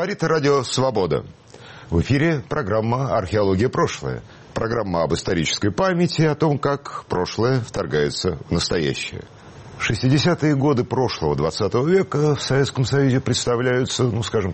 Говорит Радио Свобода. В эфире программа «Археология. Прошлое». Программа об исторической памяти, о том, как прошлое вторгается в настоящее. 60-е годы прошлого 20 века в Советском Союзе представляются,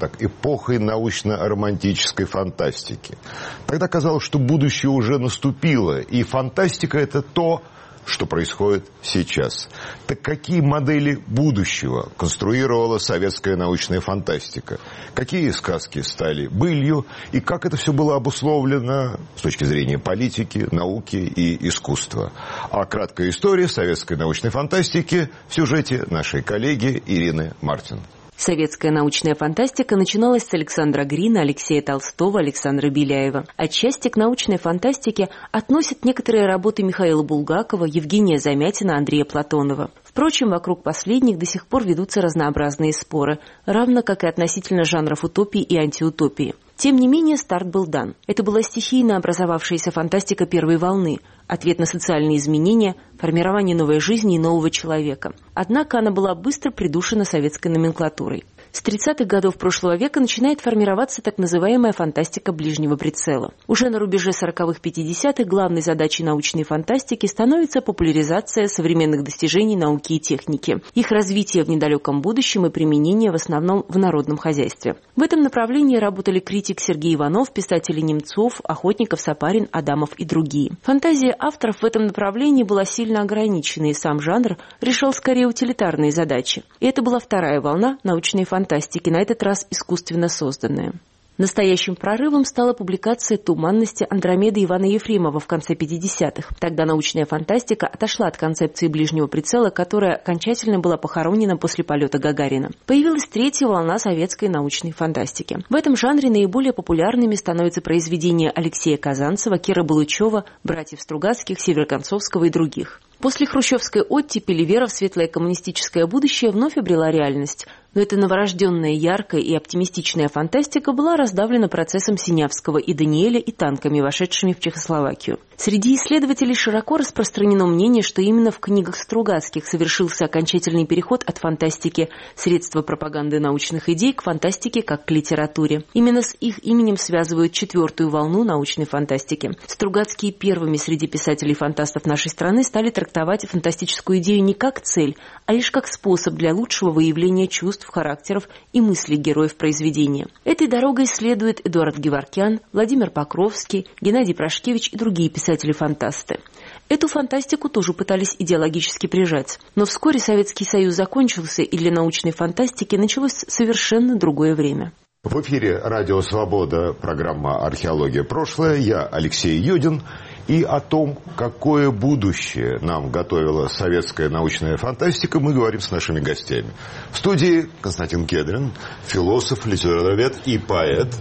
эпохой научно-романтической фантастики. Тогда казалось, что будущее уже наступило, и фантастика – это то, что происходит сейчас. Так какие модели будущего конструировала советская научная фантастика? Какие сказки стали былью? И как это все было обусловлено с точки зрения политики, науки и искусства? А краткая история советской научной фантастики в сюжете нашей коллеги Ирины Мартин. Советская научная фантастика начиналась с Александра Грина, Алексея Толстого, Александра Беляева. Отчасти к научной фантастике относят некоторые работы Михаила Булгакова, Евгения Замятина, Андрея Платонова. Впрочем, вокруг последних до сих пор ведутся разнообразные споры, равно как и относительно жанров утопии и антиутопии. Тем не менее, старт был дан. Это была стихийно образовавшаяся фантастика первой волны, ответ на социальные изменения, формирование новой жизни и нового человека. Однако она была быстро придушена советской номенклатурой. С 30-х годов прошлого века начинает формироваться так называемая фантастика ближнего прицела. Уже на рубеже 40-х-50-х главной задачей научной фантастики становится популяризация современных достижений науки и техники, их развитие в недалеком будущем и применение в основном в народном хозяйстве. В этом направлении работали критик Сергей Иванов, писатели Немцов, Охотников, Сапарин, Адамов и другие. Фантазия авторов в этом направлении была сильно ограничена, и сам жанр решал скорее утилитарные задачи. И это была вторая волна научной фантастики, на этот раз искусственно созданная. Настоящим прорывом стала публикация «Туманности» Андромеды Ивана Ефремова в конце 50-х. Тогда научная фантастика отошла от концепции ближнего прицела, которая окончательно была похоронена после полета Гагарина. Появилась третья волна советской научной фантастики. В этом жанре наиболее популярными становятся произведения Алексея Казанцева, Кира Балычева, братьев Стругацких, Североконцовского и других. После хрущевской оттепели вера в светлое коммунистическое будущее вновь обрела реальность. Но эта новорожденная, яркая и оптимистичная фантастика была раздавлена процессом Синявского и Даниэля и танками, вошедшими в Чехословакию. Среди исследователей широко распространено мнение, что именно в книгах Стругацких совершился окончательный переход от фантастики средства пропаганды научных идей к фантастике как к литературе. Именно с их именем связывают четвертую волну научной фантастики. Стругацкие первыми среди писателей-фантастов нашей страны стали трактовать фантастическую идею не как цель, а лишь как способ для лучшего выявления чувств, характеров и мыслей героев произведения. Этой дорогой следует Эдуард Геворкян, Владимир Покровский, Геннадий Прошкевич и другие писатели-фантасты. Эту фантастику тоже пытались идеологически прижать. Но вскоре Советский Союз закончился, и для научной фантастики началось совершенно другое время. В эфире Радио Свобода, программа «Археология. Прошлое». Я Алексей Юдин. И о том, какое будущее нам готовила советская научная фантастика, мы говорим с нашими гостями. В студии Константин Кедрин, философ, литературовед и поэт.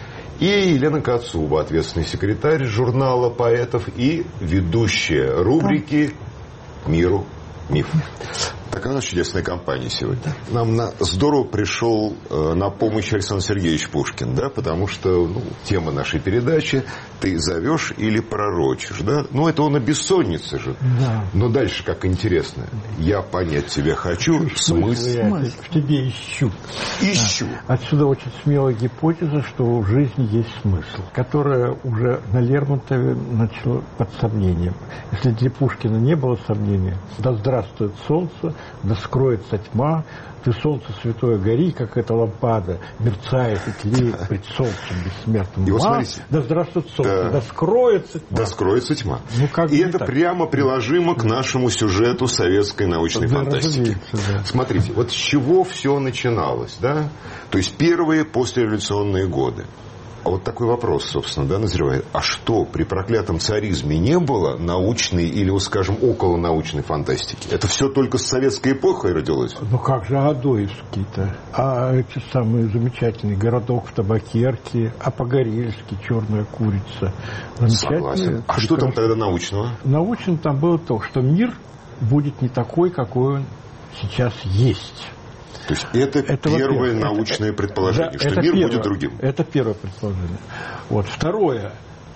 И Елена Кацуба, ответственный секретарь журнала поэтов и ведущая рубрики «Миру миф». Такая у нас чудесная компания сегодня. Нам здорово пришел на помощь Александр Сергеевич Пушкин, да, потому что тема нашей передачи «Ты зовешь или пророчишь», да? Это он о бессоннице же. Да. Но дальше как интересно. Я понять тебя хочу, смысл. В тебе ищу. Ищу. Да. Отсюда очень смелая гипотеза, что в жизни есть смысл, которая уже на Лермонтове начала под сомнением. Если для Пушкина не было сомнения, да здравствует солнце, да скроется тьма, ты, солнце святое, гори, как эта лампада, мерцает и тлеет пред солнцем бессмертным. И вот смотрите. Да здравствует солнце, да скроется тьма. Да скроется тьма. И это так прямо приложимо к нашему сюжету советской научной фантастики. Да. Смотрите, вот с чего все начиналось, да? То есть первые послереволюционные годы. А вот такой вопрос, собственно, назревает. А что, при проклятом царизме не было научной или, околонаучной фантастики? Это все только с советской эпохой родилось? Как же Адоевский-то? А эти самые замечательные «Городок в табакерке», а Погорельский «Черная курица». Согласен. А что там тогда научного? Научным там было то, что мир будет не такой, какой он сейчас есть. То есть это первое научное предположение, что мир будет другим. Это первое предположение. Второе.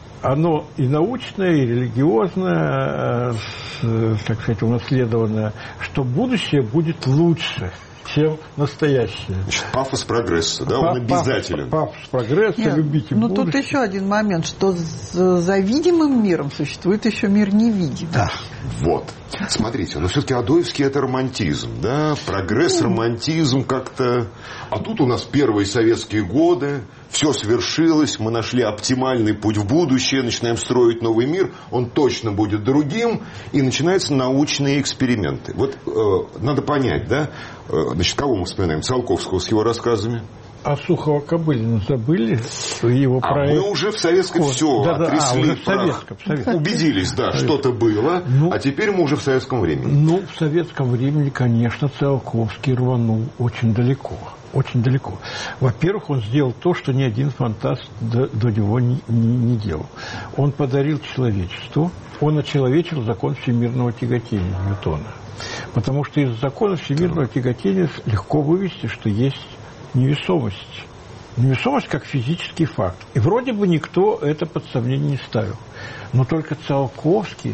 Оно и научное, и религиозное, унаследованное, что будущее будет лучше, чем настоящее. Значит, пафос прогресса, да, он обязателен. Пафос прогресса, любите будущее. Тут еще один момент, что за видимым миром существует еще мир невидимый. Да. Вот. Смотрите, но все-таки Адоевский — это романтизм, да? Прогресс, романтизм как-то... А тут у нас первые советские годы, все свершилось, мы нашли оптимальный путь в будущее, начинаем строить новый мир, он точно будет другим, и начинаются научные эксперименты. Вот надо понять, да? Значит, кого мы вспоминаем? Циолковского с его рассказами. А Сухова-Кобылина забыли его проект? Мы уже в советском все отрясли, в советском. Убедились, да, что-то было, а теперь мы уже в советском времени. В советском времени, конечно, Циолковский рванул очень далеко. Очень далеко. Во-первых, он сделал то, что ни один фантаст до него не делал. Он подарил человечеству, он очеловечил закон всемирного тяготения Ньютона. Потому что из закона всемирного тяготения легко вывести, что есть невесомость. Невесомость как физический факт. И вроде бы никто это под сомнение не ставил. Но только Циолковский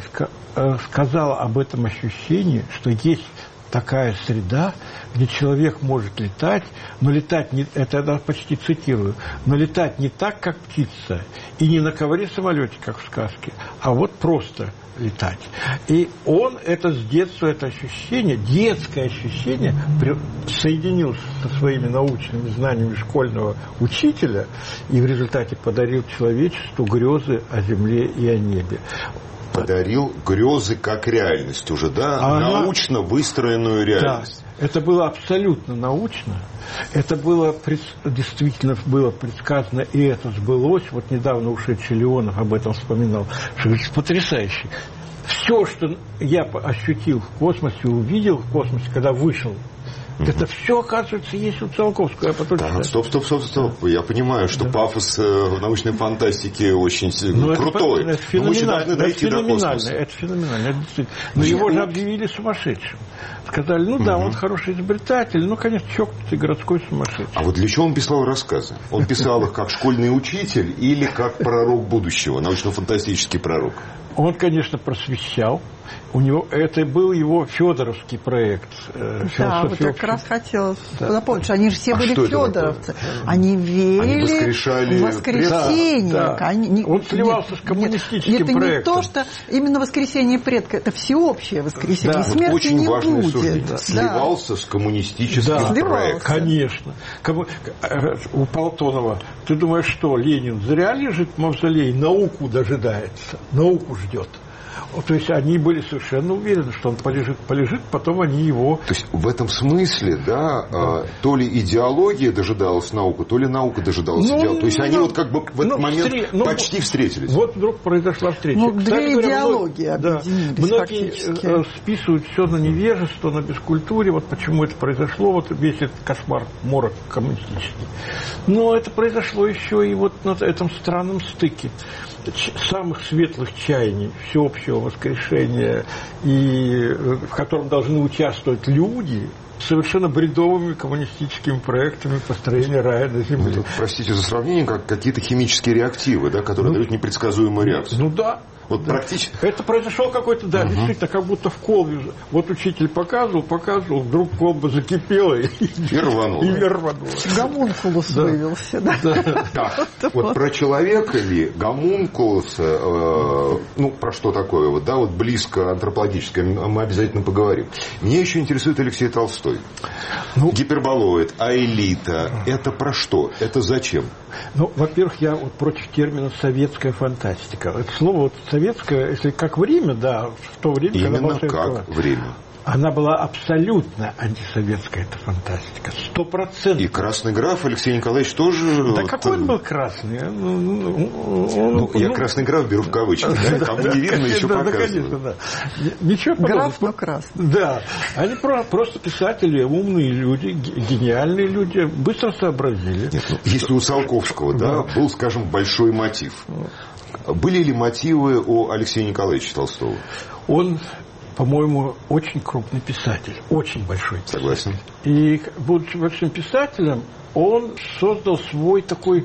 сказал об этом ощущении, что есть такая среда, где человек может летать, но летать не, это я почти цитирую, но летать не так, как птица, и не на ковре-самолете, как в сказке, а вот просто летать. И он это с детства, это ощущение, детское ощущение, соединил со своими научными знаниями школьного учителя и в результате подарил человечеству грезы о земле и о небе. Подарил грезы как реальность уже, да? Научно выстроенную реальность. Да, это было абсолютно научно. Это было действительно было предсказано, и это сбылось. Вот недавно ушедший Леонов об этом вспоминал, что это потрясающе. Все, что я ощутил в космосе, увидел в космосе, когда вышел, это все, оказывается, есть у Циолковского. Стоп. Я понимаю, что пафос научной фантастики очень крутой. Это феноменально. Это феноменально. Но его же объявили сумасшедшим. Сказали, он хороший изобретатель, конечно, чокнутый городской сумасшедший. А вот для чего он писал рассказы? Он писал их как школьный учитель или как пророк будущего, научно-фантастический пророк? Он, конечно, просвещал. У него это был его федоровский проект. Да, вот как раз хотелось напомнить, что они же все были федоровцы. Они верили в воскресение. Да. Он сливался с коммунистическим проектом. Это не то, что именно воскресение предка, это всеобщее воскресение. Да. Смерти очень не важное будет. суждение. Сливался с коммунистическим проектом. Конечно. У Платонова, ты думаешь, что Ленин зря лежит в мавзолее, науку дожидается, науку ждет. То есть они были совершенно уверены, что он полежит, потом они его... То есть в этом смысле, то ли идеология дожидалась науку, то ли наука дожидалась идеологии. То есть они вот как бы в этот момент почти встретились. Вот вдруг произошла встреча. Две идеологии объединились многие списывают все на невежество, на бескультуре. Вот почему это произошло, вот весь этот кошмар, морок коммунистический. Но это произошло еще и вот на этом странном стыке самых светлых чаяний всеобщего воскрешения, и в котором должны участвовать люди, совершенно бредовыми коммунистическими проектами построения рая на земле. Простите за сравнение, как какие-то химические реактивы, которые дают непредсказуемую реакцию. Вот практически. Это произошло какой-то, действительно, как будто в колбе. Вот учитель показывал, вдруг колба закипела и рванула. Гомункулус вывелся, Вот про человека ли, гомункулуса, про что такое, вот близко антропологическое, мы обязательно поговорим. Меня еще интересует Алексей Толстой. Гиперболоид, аэлита, это про что? Это зачем? Во-первых, я против термина «советская фантастика». Это слово советское, если как время, в то время... Именно как время. Она была абсолютно антисоветская, эта фантастика, 100%. И «Красный граф» Алексей Николаевич тоже... Да какой он был красный? Я «Красный граф» беру в кавычки, там не видно, еще показывают. Ничего подобного. Граф, но красный. Да, они просто писатели, умные люди, гениальные люди, быстро сообразили. Если у Циолковского, был, скажем, большой мотив, были ли мотивы у Алексея Николаевича Толстого? Он, по-моему, очень крупный писатель, очень большой писатель. Согласен. И, будучи большим писателем, он создал свой такой,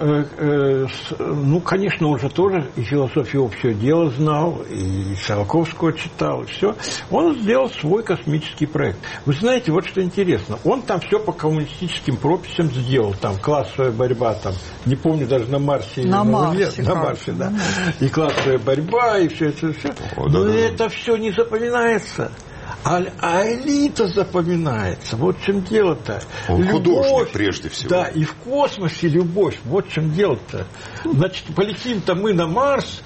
конечно, он же тоже и философию общего дела знал, и Циолковского читал, и все. Он сделал свой космический проект. Вы знаете, вот что интересно, он там все по коммунистическим прописям сделал, там классовая борьба, там, не помню, даже на Марсе или на Марсе, да, и классовая борьба, и все это, все. Но это все не запоминается. А элита запоминается. Вот в чем дело-то. Он художник прежде всего. Да, и в космосе любовь. Вот в чем дело-то. Значит, полетим-то мы на Марс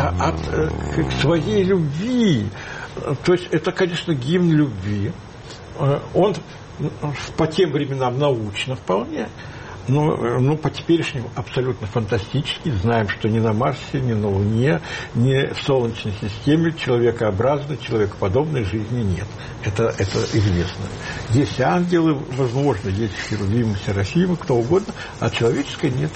к своей любви. То есть это, конечно, гимн любви. Он по тем временам научно вполне. Но по теперешнему абсолютно фантастически. Знаем, что ни на Марсе, ни на Луне, ни в Солнечной системе человекообразной, человекоподобной жизни нет. Это известно. Есть ангелы, возможно, есть херувимы, серафимы, кто угодно, а человеческой нет.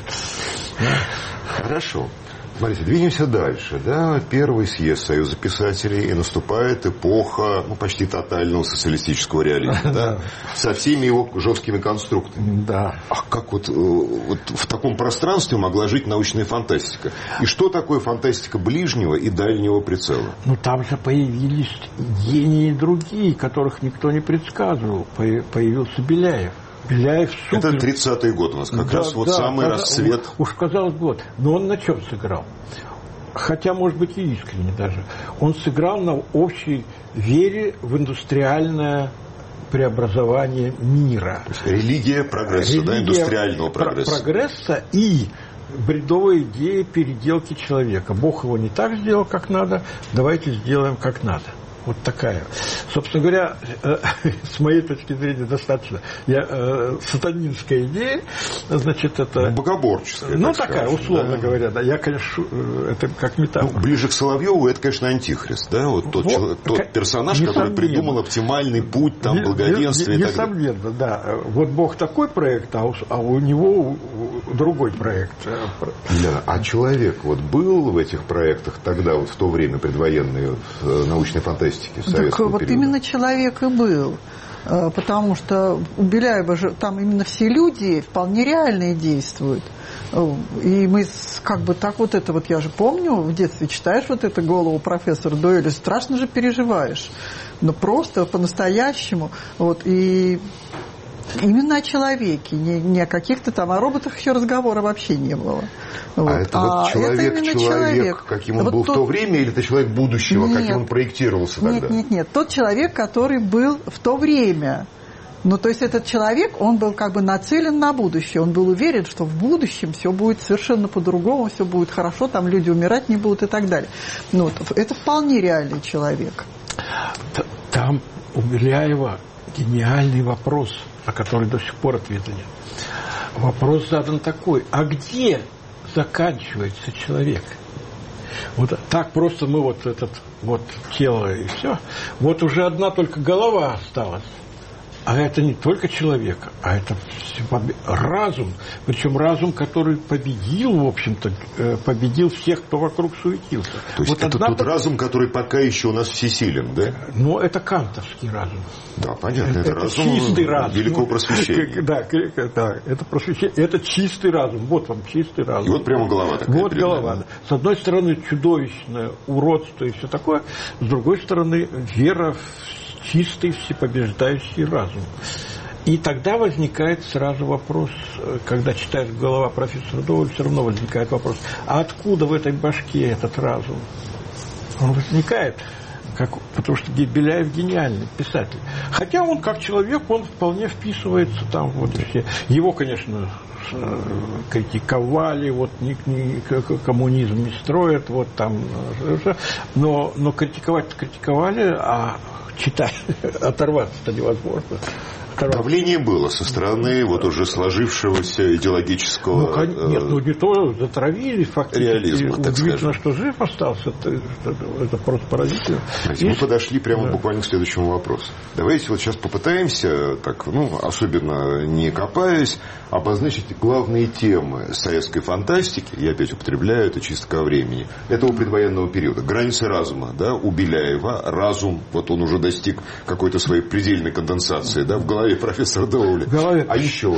Хорошо. Смотрите, двинемся дальше. Да? Первый съезд Союза писателей, и наступает эпоха почти тотального социалистического реализма. Да? Со всеми его жесткими конструктами. Да. А как вот в таком пространстве могла жить научная фантастика? И что такое фантастика ближнего и дальнего прицела? Там же появились гении другие, которых никто не предсказывал. Появился Беляев. Беляев супер. Это 30-й год у нас, как раз самый расцвет. Уж казалось год. Но он на чем сыграл? Хотя, может быть, и искренне даже. Он сыграл на общей вере в индустриальное преобразование мира. То есть религия прогресса, индустриального прогресса. Прогресса и бредовая идея переделки человека. Бог его не так сделал, как надо, давайте сделаем, как надо. Вот такая. Собственно говоря, с моей точки зрения, достаточно сатанинская идея, значит, это... Богоборческая. Такая, условно говоря, да. Я, конечно, это как метафора. Ближе к Соловьеву это, конечно, антихрист, да? Вот тот персонаж, который придумал оптимальный путь, благоденствие и так далее. Несомненно, да. Вот Бог такой проект, а у него другой проект. А человек был в этих проектах тогда, в то время предвоенной научной фантастики? Так вот именно человек и был. Потому что у Беляева же там именно все люди вполне реальные действуют. И мы я же помню, в детстве читаешь эту голову профессора Доэля, страшно же переживаешь. Но просто по-настоящему. И именно о человеке, не о каких-то там, о роботах еще разговора вообще не было. Это человек, каким он был в то время, или это человек будущего, каким он проектировался тогда? Нет. Тот человек, который был в то время. То есть этот человек, он был нацелен на будущее. Он был уверен, что в будущем все будет совершенно по-другому, все будет хорошо, там люди умирать не будут и так далее. Это вполне реальный человек. Там у Беляева гениальный вопрос, на который до сих пор ответа нет. Вопрос задан такой: а где заканчивается человек? Так просто мы тело и все. Уже одна только голова осталась. А это не только человек, а это разум. Причем разум, который победил, в общем-то, победил всех, кто вокруг суетился. То есть это тот разум, который пока еще у нас всесилен, да? Это кантовский разум. Да, понятно. Это разум чистый разум. Великого просвещения. Да, это просвещение. Это чистый разум. Вот вам чистый разум. И прямо голова такая. Голова. Да. С одной стороны, чудовищное уродство и все такое. С другой стороны, вера в чистый, всепобеждающий разум. И тогда возникает сразу вопрос, когда читаешь «Голова профессора Доуэля», все равно возникает вопрос: а откуда в этой башке этот разум? Он возникает, потому что Беляев гениальный писатель. Хотя он, как человек, он вполне вписывается там. Все. Его, конечно, критиковали, коммунизм не строят, но критиковать-то критиковали, а читать, оторваться-то невозможно. Давление было со стороны уже сложившегося идеологического... не то, затравили фактически. Реализма, так удивительно, скажем. что жив остался. Это просто поразительно. Мы подошли буквально к следующему вопросу. Давайте сейчас попытаемся, особенно не копаясь, обозначить главные темы советской фантастики. Я опять употребляю это чисто ко времени. Этого предвоенного периода. Границы разума. Да, у Беляева разум, он уже достиг какой-то своей предельной конденсации, в голове профессора Доуэля. А еще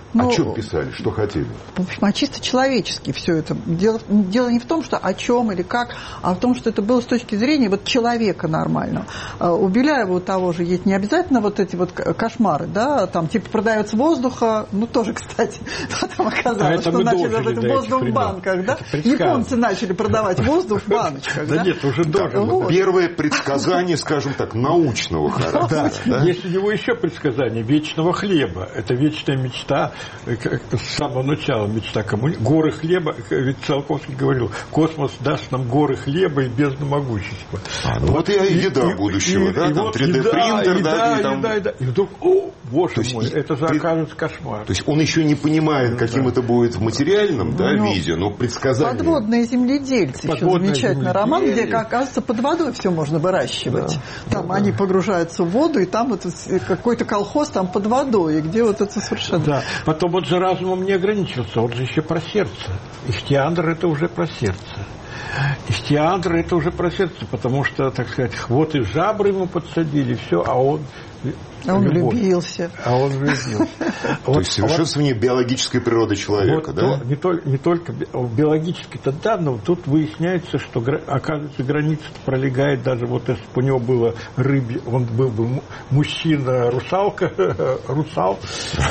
О чем писали, что хотели? В общем, чисто человечески все это. Дело не в том, что о чем или как, а в том, что это было с точки зрения вот человека нормального. У Беляева у того же есть не обязательно вот эти вот кошмары, да, там типа продается воздуха, ну тоже, кстати, потом оказалось, что начали воздух в банках, да? Японцы начали продавать воздух в баночках, да? Да нет, уже дожили. Первое предсказание, скажем так, научного характера. Есть у него еще предсказание вечного хлеба. Это вечная мечта, с самого начала мечта коммунизма. Горы хлеба, ведь Циолковский говорил, космос даст нам горы хлеба и бездну могущества. Вот и еда будущего, да, там 3D-принтер, да. И вдруг, о, боже мой, это же окажется кошмар. То есть он еще не понимает, каким это будет в материальном виде, но предсказание. «Подводные земледельцы», еще замечательный роман, где, оказывается, под водой все можно выращивать. Там они погружаются в воду, и там вот какой-то колхоз там под водой, и где вот это совершенно... Да, потом он же разумом не ограничился, он же еще про сердце. Ихтиандр – это уже про сердце. Ихтиандр – это уже про сердце, потому что, так сказать, вот и жабры ему подсадили, все, а он влюбился. То есть совершенствование биологической природы человека, да? Не только биологически-то, да, но тут выясняется, что, оказывается, граница пролегает даже, вот если бы у него было он был бы мужчина-русалка, русал,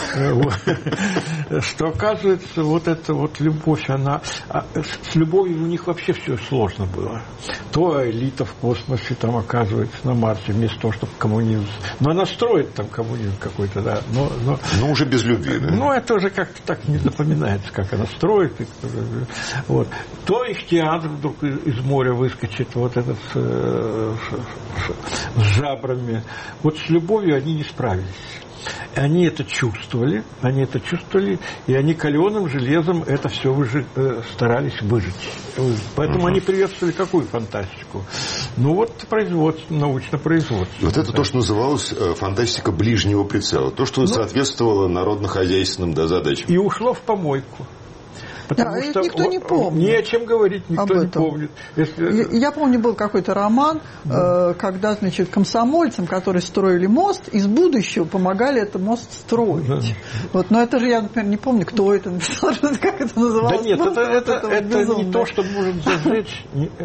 что, оказывается, вот эта вот любовь, она... С любовью у них вообще все сложно было. То элита в космосе там оказывается на Марсе, вместо того, чтобы коммунизм... Но она строит там коммунизм какой-то, да. Но уже без любви, да? Ну, это уже как-то так не запоминается, как она строит. Вот. То Ихтиандр вдруг из моря выскочит, вот этот с жабрами. Вот с любовью они не справились. Они это чувствовали, и они каленым железом это все старались выжить. Поэтому они приветствовали какую фантастику? Ну вот научно-производство. Вот это то, что называлось фантастика ближнего прицела, то, что соответствовало народно-хозяйственным задачам. И ушло в помойку. Потому что никто не помнит. Не о чем говорить, никто не помнит. Я помню, был какой-то роман, когда, значит, комсомольцам, которые строили мост, из будущего помогали этот мост строить. Да. Вот, но это же я, например, не помню, кто это написал, как это называлось. Да нет, это не то, что может зажечь.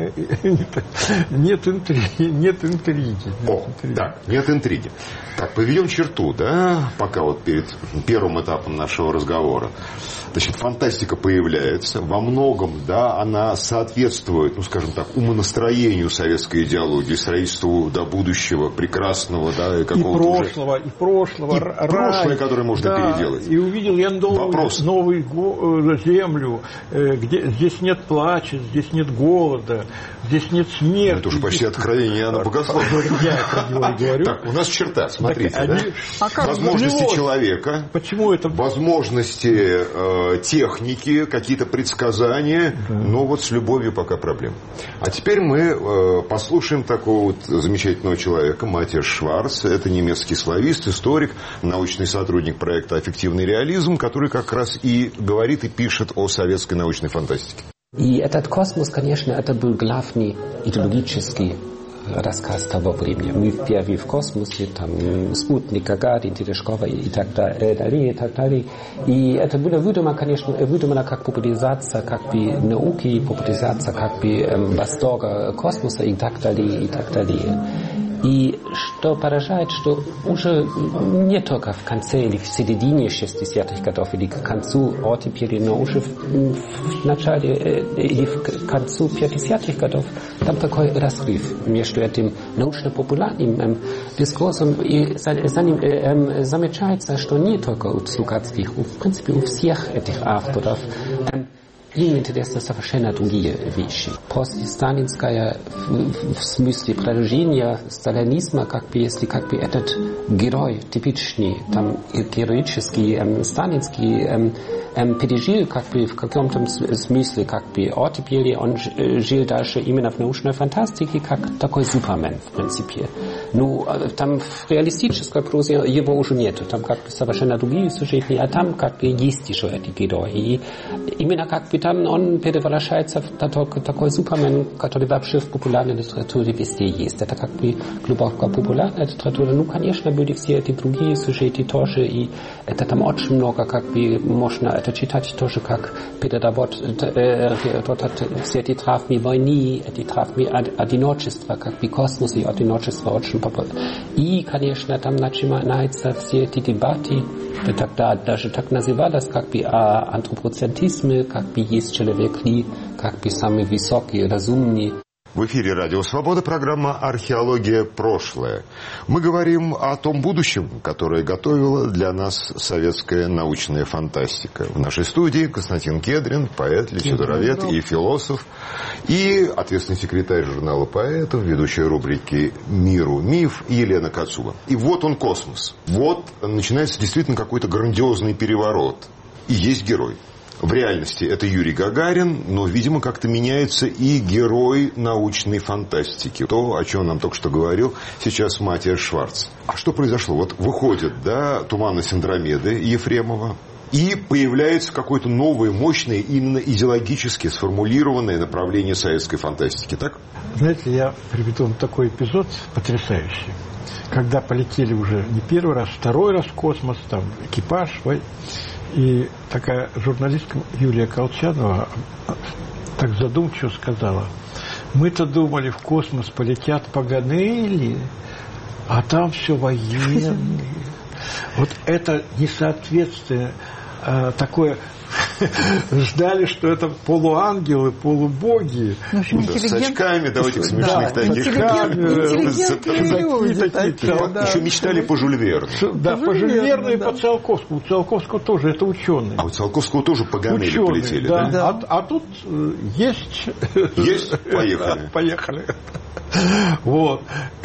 Нет интриги. Нет интриги. Так, поведем черту, да, пока вот перед первым этапом нашего разговора. Значит, фантастика появляется. Во многом, да, она соответствует, ну, скажем так, умонастроению советской идеологии, строительству до будущего, прекрасного, да, и какого-то и прошлое, которое можно переделать. И увидел я новую землю, где здесь нет плача, здесь нет голода, здесь нет смерти. Это уже почти откровение Иоанна Богослова. Я это говорю. Так, у нас черта, смотрите, да? Возможности человека, возможности техники, какие-то предсказания, но вот с любовью пока проблем. А теперь мы послушаем такого вот замечательного человека, Матиас Шварц. Это немецкий славист, историк, научный сотрудник проекта «Аффективный реализм», который как раз и говорит и пишет о советской научной фантастике. И этот космос, конечно, это был главный идеологический рассказ того времени. Мы впервые в космосе, там, спутник, Гагарин, Терешкова и так далее, и так далее. И это было выдумано, конечно, как популяризация как бы науки, популяризация как бы восторга космоса и так далее, и так далее. И что поражает, что уже не только в конце или в середине 60-х годов или к концу оттепели, но уже в начале или к концу 50-х годов там такой разрыв между этим научно-популярным дискурсом и за ним замечается, что не только у Slugatskих, в принципе у всех этих авторов им интересны совершенно другие вещи. Постсталинская в смысле продолжения сталинизма, как бы, если как бы этот герой типичный, там героический сталинский пережил как бы в каком-то смысле как бы оттепели, он жил дальше именно в научной фантастике как такой Супермен в принципе. Ну, там в реалистической прозе его уже нету, там как бы совершенно другие сюжеты, а там как бы есть еще эти герои. И именно как бы там он превращается в такой супермен, который вообще в популярной литературе везде есть. Это как бы глубоко популярная литература. Ну, конечно, были все эти другие сюжеты тоже, и это там очень много, как бы можно это читать тоже, как передавать все эти травмы войны, эти травмы одиночества, как бы космос и одиночество очень популярны. И, конечно, там начинаются все эти дебаты, тогда даже так называлось, как бы о антропоцентризме, как бы есть человеки, как бы самые высокие, разумные. В эфире «Радио Свобода», программа «Археология. Прошлое». Мы говорим о том будущем, которое готовила для нас советская научная фантастика. В нашей студии Константин Кедрин, поэт, литературовед и философ, и ответственный секретарь журнала «Поэтов», ведущая рубрики «Миру миф» Елена Кацуба. И вот он, космос. Вот начинается действительно какой-то грандиозный переворот. И есть герой. В реальности это Юрий Гагарин, но, видимо, как-то меняется и герой научной фантастики. То, о чем нам только что говорил сейчас Матиас Шварц. А что произошло? Вот выходит, да, «Туманность Андромеды» Ефремова, и появляется какое-то новое, мощное, именно идеологически сформулированное направление советской фантастики, так? Знаете, я приведу вам такой эпизод потрясающий. Когда полетели уже не первый раз, второй раз в космос, там экипаж, и такая журналистка Юлия Колчанова так задумчиво сказала: мы-то думали, в космос полетят Паганелли, а там все военные. Вот это несоответствие такое. Ждали, что это полуангелы, полубоги. В общем, с очками, давайте смешных таких. Интеллигентные люди такие. Еще мечтали по Жюль Верну. Да, по Жюль Верну и по Циолковскому. У Циолковского тоже это ученый. А у Циолковского тоже Паганелли полетели, да? А тут есть... Есть? Поехали. Поехали. Вот.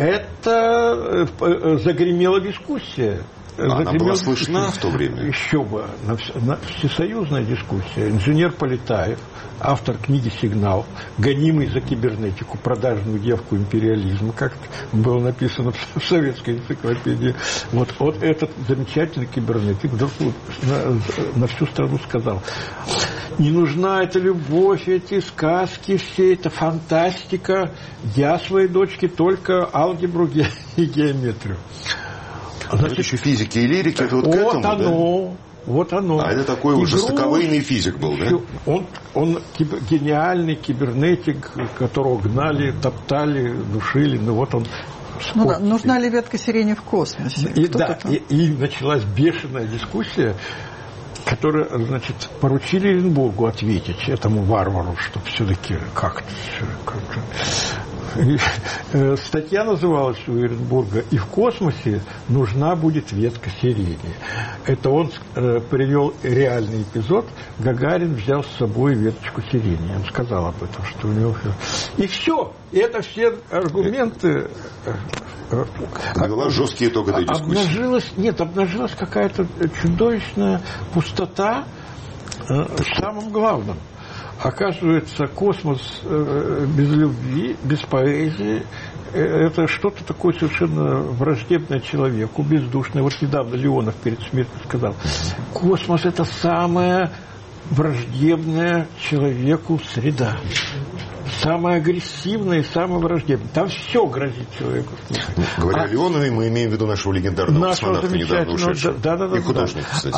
Это загремела дискуссия. Она была слышна в то время? Еще бы. Всесоюзная дискуссия. Инженер Полетаев, автор книги «Сигнал», гонимый за кибернетику, продажную девку империализма, как было написано в советской энциклопедии. Вот этот замечательный кибернетик вдруг на всю страну сказал: не нужна эта любовь, эти сказки, все это фантастика. Я своей дочке только алгебру и геометрию. Значит, еще физики и лирики, это вот к этому, оно, да? Вот оно. А это такой уже жестоковыйный физик был, да? Он гениальный кибернетик, которого гнали, топтали, душили. Ну вот он. Ну да, нужна ли ветка сирени в космосе? И началась бешеная дискуссия, которая, значит, поручили Эренбургу ответить этому варвару, что все-таки как-то. Статья называлась у Эренбурга: «И в космосе нужна будет ветка сирени». Это он привел реальный эпизод. Гагарин взял с собой веточку сирени. Он сказал об этом, что у него... И все. И это все аргументы... Подвела жесткий итог этой дискуссии. Обнажилась какая-то чудовищная пустота в самом главном. Оказывается, космос без любви, без поэзии – это что-то такое совершенно враждебное человеку, бездушное. Вот недавно Леонов перед смертью сказал: космос – это самая враждебная человеку среда. Самое агрессивное и самое враждебное. Там все грозит человеку. Говоря о Леонове, мы имеем в виду нашего легендарного космонавта, недавно ушедшего. И художника, кстати.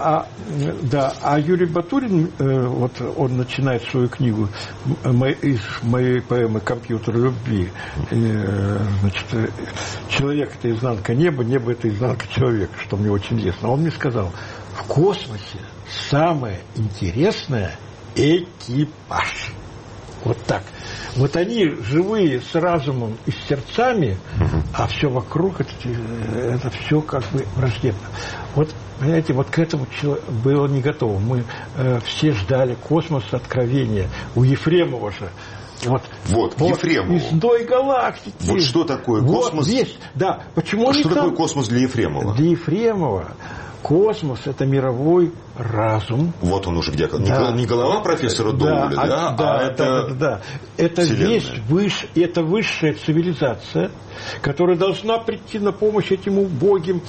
А Юрий Батурин, вот он начинает свою книгу из моей поэмы «Компьютер любви». Значит, человек – это изнанка неба, небо – это изнанка человека, что мне очень интересно. Он мне сказал: в космосе самое интересное – экипаж. Вот так. Вот они живые, с разумом и с сердцами, а все вокруг это все как бы враждебно. Вот, понимаете, вот к этому было не готово. Мы все ждали космоса, откровения. У Ефремова же. Вот Ефремов. Из той галактики. Вот что такое космос? Вот, есть, да. Почему что такое космос для Ефремова? Для Ефремова Космос – это мировой разум. Вот он уже где. Да. Не голова профессора Доуэля, да. Это это высшая цивилизация, которая должна прийти на помощь этим убогим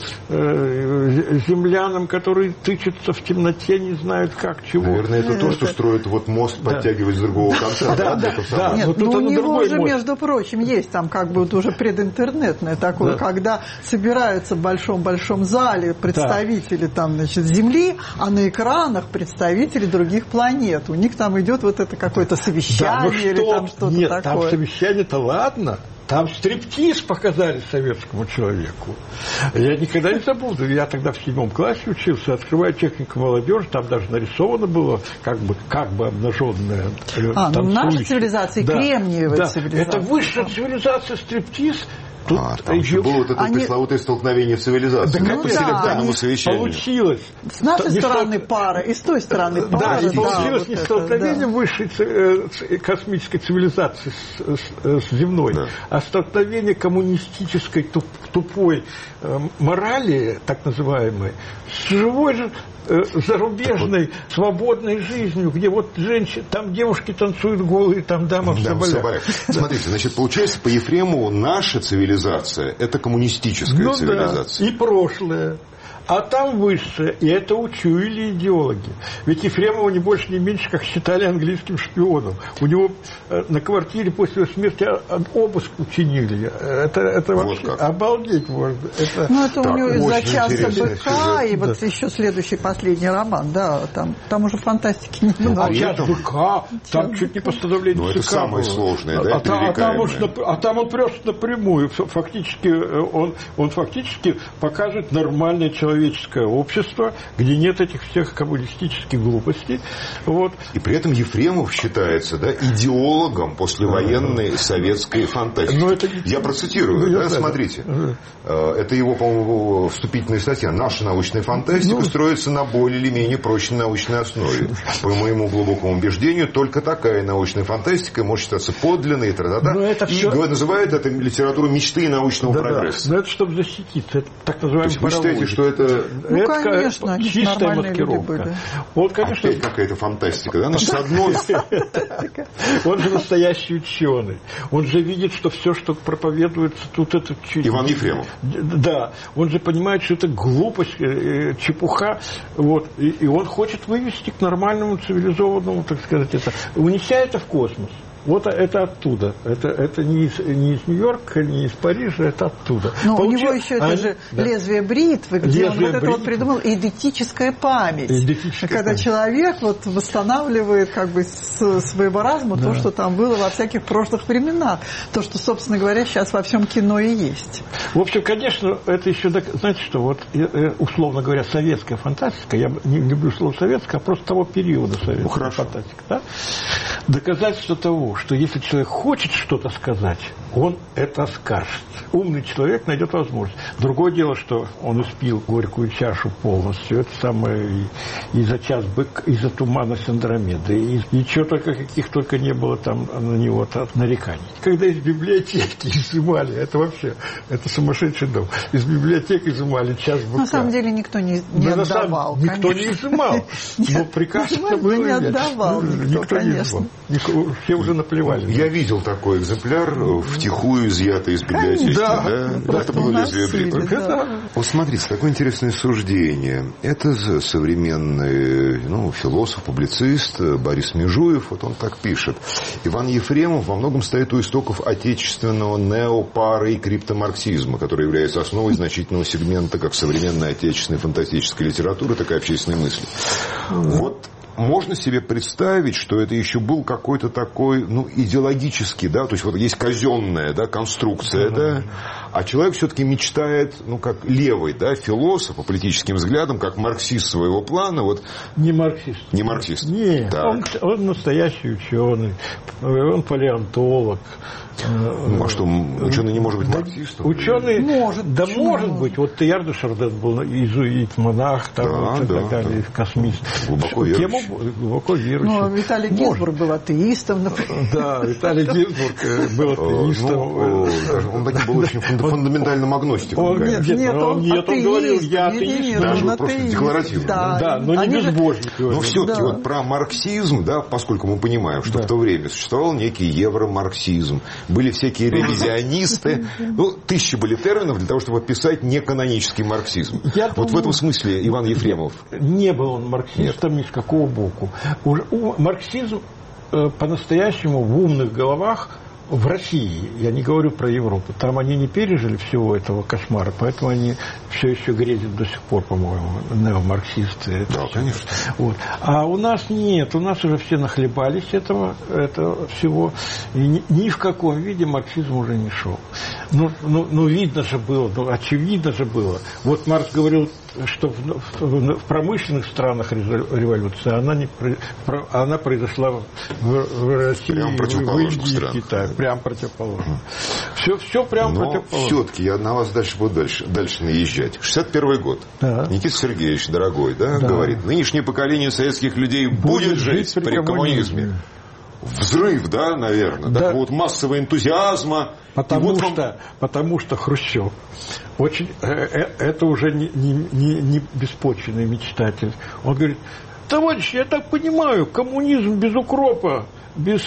землянам, которые тычутся в темноте, не знают как, чего. Наверное, это то, что строит вот мост, подтягивать с другого конца. Да. Нет, но у него уже, между прочим, есть там как бы вот уже прединтернетное такое, когда собираются в большом-большом зале представители там, значит, Земли, а на экранах представители других планет. У них там идет вот это какое-то совещание или там что-то такое. Нет, там совещание-то ладно. Там стриптиз показали советскому человеку. Я никогда не забуду. Я тогда в 7 классе учился, открываю технику молодежи, там даже нарисовано было как бы обнаженная наша цивилизация, кремниевая цивилизация. Это высшая цивилизация, стриптиз. Там еще было вот это пресловутое столкновение цивилизаций. Да, по селектарному совещанию. Получилось. С нашей стороны пара, и с той стороны пара. Да, получилось не столкновение высшей космической цивилизации с земной, а столкновение коммунистической тупой морали, так называемой, с живой же зарубежной свободной жизнью, где вот женщины, там девушки танцуют голые, там дамы в соболях. Смотрите, значит, получается, по Ефремову наша цивилизация – это коммунистическая цивилизация. Да, и прошлое. А там высшее, и это учуяли идеологи. Ведь Ефремова не больше, не меньше, как считали английским шпионом. У него на квартире после смерти обыск учинили. Это вообще вот обалдеть можно. Это у него из-за часа быка, и вот еще следующий, последний роман, да, там уже фантастики немного. А час быка, там чуть не постановление ЦК. Это самое сложное, да, а там он просто напрямую, фактически, он фактически покажет нормальное человеческое общество, где нет этих всех коммунистических глупостей. Вот. И при этом Ефремов считается идеологом послевоенной советской фантастики. Я процитирую, смотрите. Это его, по-моему, вступительная статья. Наша научная фантастика строится на более или менее прочной научной основе. По моему глубокому убеждению, только такая научная фантастика может считаться подлинной, и называют это литературу мечты и научного прогресса. Но это чтобы защититься. Это так называемый паровоз. Вы считаете, что это конечно, чистая маскировка. Вот, конечно, опять какая-то фантастика, да? С одной Он же настоящий ученый. Он же видит, что все, что проповедуется, тут это Иван Ефремов. Да. Он же понимает, что это глупость, чепуха. Вот. И он хочет вывести к нормальному, цивилизованному, так сказать, унеся это в космос. Вот это оттуда. Это не из Нью-Йорка, не из Парижа, это оттуда. Но у него еще это же лезвие бритвы, где он вот это вот придумал эдетическая память. Когда человек вот восстанавливает как бы с своего разума то, что там было во всяких прошлых временах. То, что, собственно говоря, сейчас во всем кино и есть. В общем, конечно, это еще, знаете что, вот условно говоря, советская фантастика, я не люблю слово советская, а просто того периода советская фантастика. Да? Доказательство того, что если человек хочет что-то сказать, он это скажет. Умный человек найдет возможность. Другое дело, что он испил горькую чашу полностью. Это самое и за час бык, и за тумана с Андромеды, и чего только, каких только не было там на него нареканий. Когда из библиотеки изымали, это вообще, это сумасшедший дом. Из библиотеки изымали час быка. На самом деле никто не отдавал. Никто не изымал. Но приказ был не отдавал. Никто не изымал. Все уже наплевали. Я видел такой экземпляр, втихую изъятый из библиотеки. Да, это было лезвие бритвы. Вот смотрите, такое интересное суждение. Это современный философ, публицист Борис Межуев, вот он так пишет. Иван Ефремов во многом стоит у истоков отечественного неопара и криптомарксизма, который является основой значительного сегмента как современной отечественной фантастической литературы, так и общественной мысли. Вот можно себе представить, что это еще был какой-то такой, идеологический, да, то есть вот есть казенная, да, конструкция, да, а человек все-таки мечтает, как левый, да, философ по политическим взглядам, как марксист своего плана, вот. Не марксист. Не марксист. Нет, он настоящий ученый, он палеонтолог. А что, ученый не может быть марксистом? Ученый может быть. Вот Теilhard de Chardin был иезуит, монах, там, и так далее, космист. Глубоко верующий. Ну, Виталий Гинзбург был атеистом, например. Да, Виталий Гинзбург был атеистом. Он таким был очень каким-то фундаментальным агностиком. Он говорил, я атеист. Даже вот просто декларативно. Да, но не безбожник. Но все-таки вот про марксизм, да, поскольку мы понимаем, что в то время существовал некий евромарксизм, были всякие ревизионисты, тысячи были терминов для того, чтобы описать неканонический марксизм. Вот в этом смысле Иван Ефремов. Не был он марксистом ни с какого боку. Марксизм по-настоящему в умных головах в России, я не говорю про Европу, там они не пережили всего этого кошмара, поэтому они все еще грезят до сих пор, по-моему, неомарксисты. Да, конечно. Вот. А у нас нет, у нас уже все нахлебались этого всего, и ни в каком виде марксизм уже не шел. Ну видно же было, очевидно же было. Вот Маркс говорил, что в промышленных странах революция, она произошла в России, в Индии, в Китае. Прям противоположно. Все прям противоположно. Но все-таки я на вас дальше буду дальше наезжать. 61 год. Да. Никита Сергеевич, дорогой, говорит, нынешнее поколение советских людей будет жить при коммунизме. Взрыв, наверное. Да. Вот массового энтузиазма. Потому что Хрущев это уже не беспочвенный мечтатель. Он говорит: товарищи, я так понимаю, коммунизм без укропа, без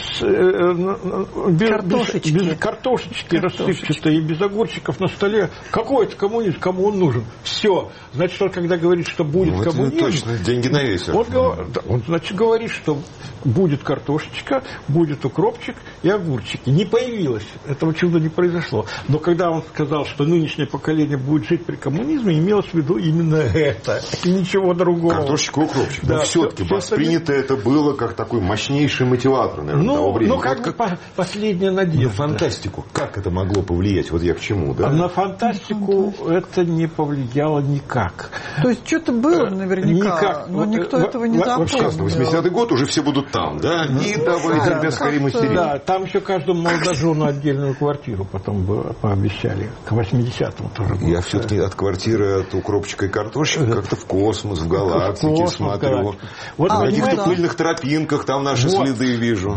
картошечки рассыпчатой и без огурчиков на столе. Какой это коммунизм? Кому он нужен? Все. Значит, он когда говорит, что будет коммунизм... Точно, деньги на весер. Он, значит, говорит, что будет картошечка, будет укропчик и огурчики. Не появилось. Этого чуда не произошло. Но когда он сказал, что нынешнее поколение будет жить при коммунизме, имелось в виду именно это. И ничего другого. Картошечка и укропчик. Да, но все-таки воспринято это было как такой мощнейший мотиватор, наверное, того времени. Как последняя надежда. На фантастику. Как это могло повлиять? Вот я к чему, да? На фантастику это не повлияло никак. То есть что-то было наверняка, но никто этого не запомнил. 80-й год уже все будут там, да? И давайте, ребят, скорее мастерить. Да, там еще каждому молодожену отдельную квартиру потом пообещали. К 80-му тоже было. Я все-таки от квартиры, от укропчика и картошки как-то в космос, в галактике смотрю. На каких-то пыльных тропинках там наши следы вижу.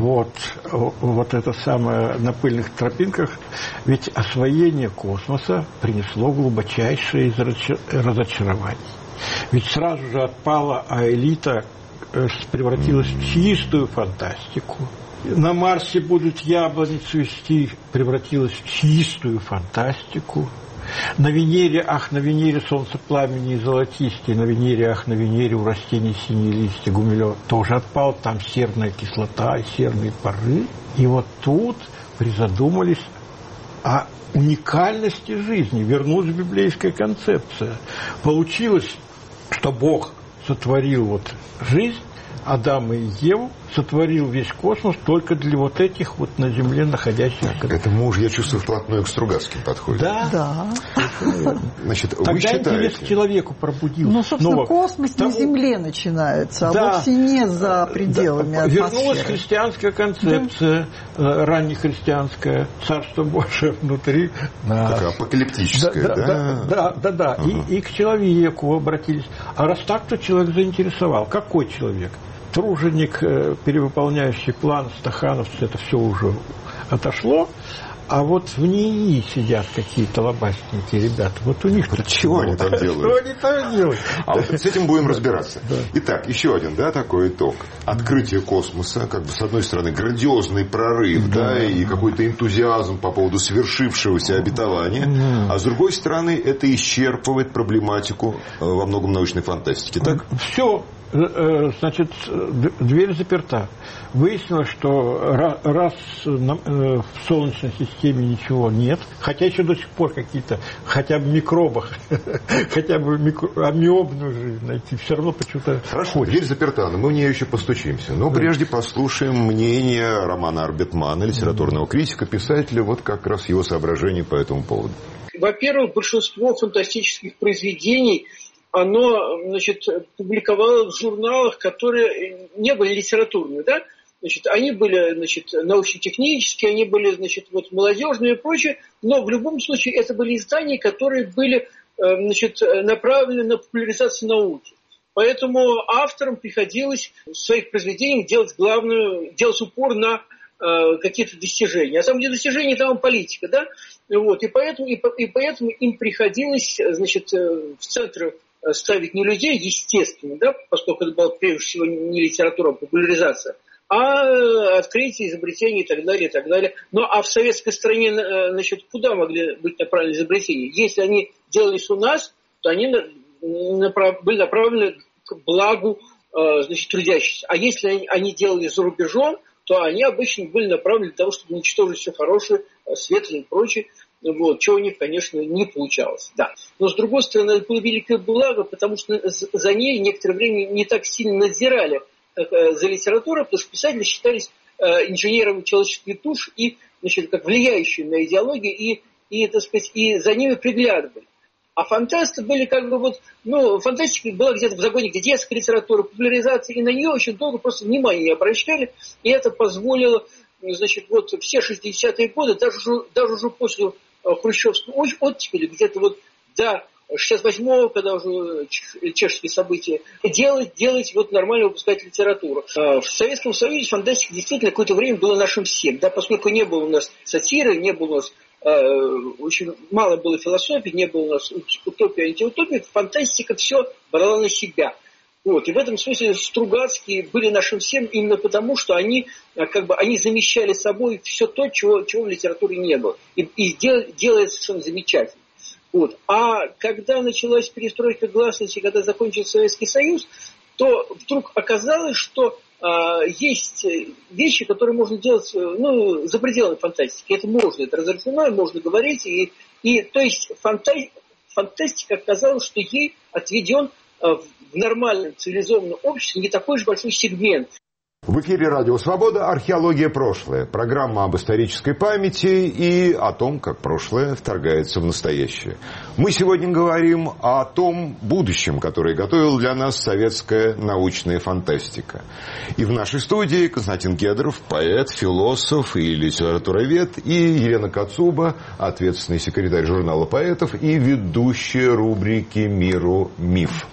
Вот это самое на пыльных тропинках. Ведь освоение космоса принесло глубочайшее разочарование. Ведь сразу же отпала, а элита превратилась в чистую фантастику. На Марсе будут яблони цвести, превратилась в чистую фантастику. На Венере, на Венере солнце пламени и золотистее, на Венере, на Венере у растений синие листья, Гумилев тоже отпал, там серная кислота и серные пары. И вот тут призадумались о уникальности жизни, вернулась библейская концепция. Получилось, что Бог сотворил жизнь, Адама и Еву, сотворил весь космос только для вот этих на Земле находящихся. Это мы уже, я чувствую, вплотную к Стругацким подходим. Да. Значит, тогда вы считаете... интерес к человеку пробудился. Собственно, космос на Земле начинается, а вовсе не за пределами атмосферы. Вернулась христианская концепция, раннехристианская, Царство Божие внутри. Такая апокалиптическая, да? И к человеку обратились. А раз так, то человек заинтересовал. Какой человек? Труженик, перевыполняющий план, стахановцы, это все уже отошло. А вот в НИИ сидят какие-то лобастенькие ребята. Вот у них... Чего они там делают? Что они там делают? А вот с этим будем разбираться. Итак, еще один, такой итог. Открытие космоса, с одной стороны, грандиозный прорыв, и какой-то энтузиазм по поводу свершившегося обетования, а с другой стороны, это исчерпывает проблематику во многом научной фантастики, так? Все. Значит, дверь заперта. Выяснилось, что раз в Солнечной системе ничего нет, хотя еще до сих пор какие-то, хотя бы микробах, хотя бы амебную жизнь найти, все равно почему-то... Хорошо, дверь заперта, но мы в нее еще постучимся. Но прежде послушаем мнение Романа Арбетмана, литературного критика, писателя, как раз его соображения по этому поводу. Во-первых, большинство фантастических произведений оно, публиковало в журналах, которые не были литературными, они были, научно-технические, они были, молодежные и прочее, но в любом случае это были издания, которые были, направлены на популяризацию науки. Поэтому авторам приходилось в своих произведениях делать упор на какие-то достижения. А там, где достижения, там политика, да? Вот. И поэтому им приходилось, значит, в центр ставить не людей, естественно, да, поскольку это была прежде всего не литература, а популяризация, а открытие, изобретение и так далее, и так далее. Ну, а в советской стране, значит, куда могли быть направлены изобретения? Если они делались у нас, то они были направлены к благу, значит, трудящихся. А если они делались за рубежом, то они обычно были направлены для того, чтобы уничтожить все хорошее, светлое и прочее, вот, чего у них, конечно, не получалось. Да. Но, с другой стороны, это было великое благо, потому что за ней некоторое время не так сильно надзирали, как за литературой, потому что писатели считались инженерами человеческих душ и, значит, как влияющими на идеологию, и, так сказать, и за ними приглядывали. А фантасты были как бы вот, ну, фантастика была где-то в загоне, где детская литература, популяризация, и на нее очень долго просто внимания не обращали, и это позволило, значит, вот все 60-е годы, даже уже после хрущевской оттепели, где-то вот до 68-го, когда уже чешские события, делать вот нормально выпускать литературу. В Советском Союзе фантастика действительно какое-то время была нашим всем, да, поскольку не было у нас сатиры, не было у нас очень мало было философии, не было у нас утопии, антиутопии, фантастика все брала на себя. Вот. И в этом смысле Стругацкие были нашим всем именно потому, что они, как бы, они замещали собой все то, чего в литературе не было. И делали совершенно замечательно. Вот. А когда началась перестройка гласности, когда закончился Советский Союз, то вдруг оказалось, что есть вещи, которые можно делать, ну, за пределами фантастики. Это можно, это разрешено, можно говорить. И то есть фантастика оказалась, что ей отведен в нормальном цивилизованном обществе не такой же большой сегмент. В эфире «Радио Свобода» «Археология. Прошлое». Программа об исторической памяти и о том, как прошлое вторгается в настоящее. Мы сегодня говорим о том будущем, которое готовила для нас советская научная фантастика. И в нашей студии Константин Кедров, поэт, философ и литературовед, и Елена Кацуба, ответственный секретарь журнала «Поэтов» и ведущая рубрики «Миру миф».